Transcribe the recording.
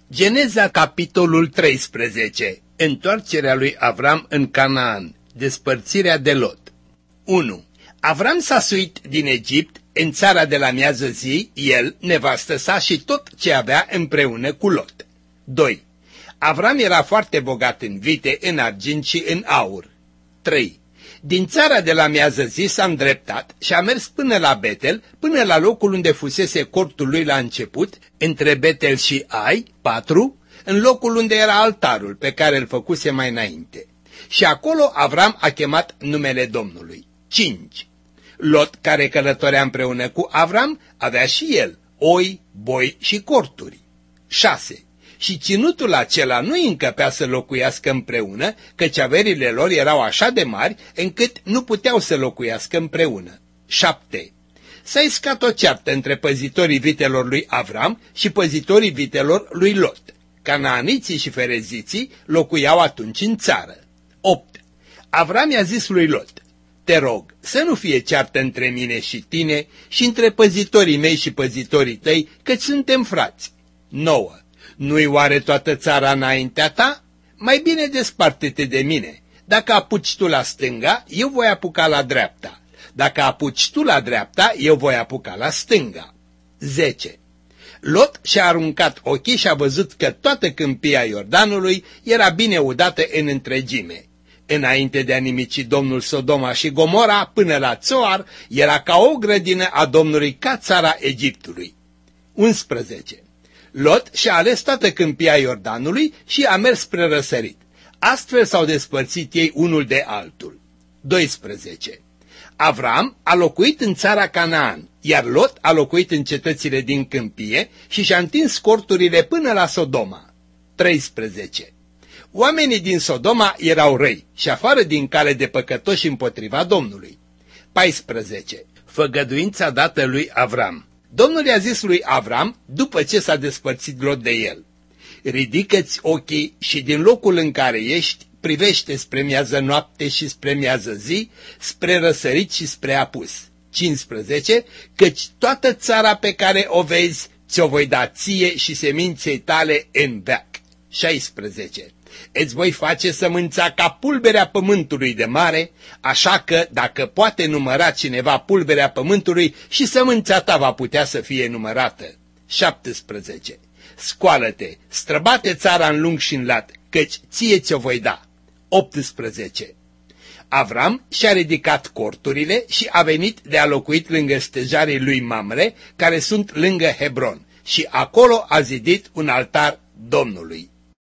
Geneza, capitolul 13. Întoarcerea lui Avram în Canaan. Despărțirea de Lot. 1. Avram s-a suit din Egipt în țara de la miază zi, el, nevastă sa și tot ce avea împreună cu Lot. 2. Avram era foarte bogat în vite, în argint și în aur. 3. Din țara de la miază zi s-a îndreptat și a mers până la Betel, până la locul unde fusese cortul lui la început, între Betel și Ai, 4, în locul unde era altarul pe care îl făcuse mai înainte. Și acolo Avram a chemat numele Domnului. 5. Lot, care călătorea împreună cu Avram, avea și el oi, boi și corturi. 6. Și ținutul acela nu îi încăpea să locuiască împreună, căci averile lor erau așa de mari, încât nu puteau să locuiască împreună. 7. S-a iscat o ceartă între păzitorii vitelor lui Avram și păzitorii vitelor lui Lot. Canaaniții și fereziții locuiau atunci în țară. 8. Avram i-a zis lui Lot: te rog să nu fie ceartă între mine și tine și între păzitorii mei și păzitorii tăi, căci suntem frați. 9. Nu-i oare toată țara înaintea ta? Mai bine desparte-te de mine. Dacă apuci tu la stânga, eu voi apuca la dreapta. Dacă apuci tu la dreapta, eu voi apuca la stânga. 10. Lot și-a aruncat ochii și a văzut că toată câmpia Iordanului era bine udată în întregime. Înainte de a nimici Domnul Sodoma și Gomora până la Țoar, era ca o grădină a Domnului, ca țara Egiptului. 11. Lot și-a ales toată câmpia Iordanului și a mers spre răsărit. Astfel s-au despărțit ei unul de altul. 12. Avram a locuit în țara Canaan, iar Lot a locuit în cetățile din câmpie și și-a întins corturile până la Sodoma. 13. Oamenii din Sodoma erau răi și afară din cale de păcătoși împotriva Domnului. 14. Făgăduința dată lui Avram. Domnul i-a zis lui Avram, după ce s-a despărțit Lot de el: ridică-ți ochii și din locul în care ești, privește spre miază noapte și spre miază zi, spre răsărit și spre apus. 15. Căci toată țara pe care o vezi, ți-o voi da ție și seminței tale în veac. 16. Îți voi face sămânța ca pulberea pământului de mare, așa că, dacă poate număra cineva pulberea pământului, și sămânța ta va putea să fie numărată. 17. Scoală-te, străbate țara în lung și în lat, căci ție ți-o voi da. 18. Avram și-a ridicat corturile și a venit de a locuit lângă stejarii lui Mamre, care sunt lângă Hebron, și acolo a zidit un altar Domnului.